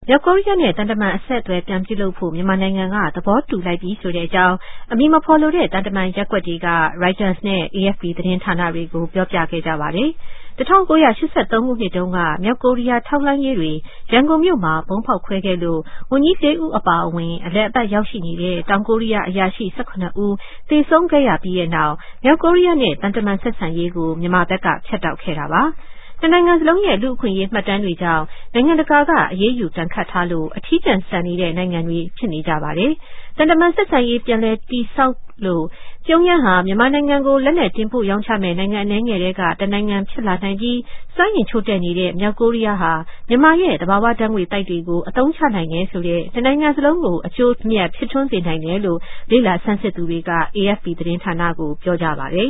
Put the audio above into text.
မြောက်ကိုရီးယားနဲ့တန်တမန်အဆက်အသွယ်ပြန်ပြုလုပ်ဖို့မြန်မာနိုင်ငံကသဘောတူလိုက်ပြီဆိုတဲ့အကြောင်းအမည်မဖော်လိုတဲ့တန်တမန်ရပ်ကွက်တွေက Reuters နဲ့ AFP သတင်းဌာနတွေကိုပြောပြခဲ့ကြပါတယ်။ 1983 ခုနှစ်တုန်းကမြောက်ကိုရီးယားထောက်လှမ်းရေးတွေရန်ကုန်မြို့မှာဗုံးဖောက်ခွဲခဲ့လို့ဝန်ကြီး၄ဦးအပါအဝင်အလည်အပတ်ရောက်ရှိနေတဲ့တောင်ကိုရီးယားအရာရှိ18ဦးသေဆုံးခဲ့ရပြီးတဲ့နောက်မြောက်ကိုရီးယားနဲ့တန်တမန်ဆက်ဆံရေးကိုမြန်မာဘက်ကဖြတ်တောက်ခဲ့တာပါ။နှစ်နိုင်ငံစလုံးရဲ့လူ့အခွင့်အရေးမှတ်တမ်းတွေကြောင့်နိုင်ငံတကာကအရေးယူဒဏ်ခတ်ထားလို့အထီးကျန်ကျန်နေတဲ့နိုင်ငံတွေဖြစ်နေကြပါတယ်။တန်တမန်ဆက်ဆံရေးပြန်လည်တည်ဆောက်လို့ပြုံးရမ်းဟာမြန်မာနိုင်ငံကိုလက်နက်တင်ပို့ရောင်းချမဲ့နိုင်ငံအနည်းငယ်တွေကတနိုင်ငံဖြစ်လာနိုင်ပြီးစွမ်းရည်ချို့တဲ့နေတဲ့မြောက်ကိုရီးယားဟာမြန်မာရဲ့သဘာဝဓာတ်ငွေ့သိုက်တွေကိုအသုံးချနိုင်တယ်ဆိုတဲ့နှစ်နိုင်ငံစလုံးကိုအကျိုးအမြတ်ဖြစ်ထွန်းစေနိုင်တယ်လို့လေ့လာဆန်းစစ်သူတွေက AFP သတင်းဌာနကိုပြောကြပါတယ်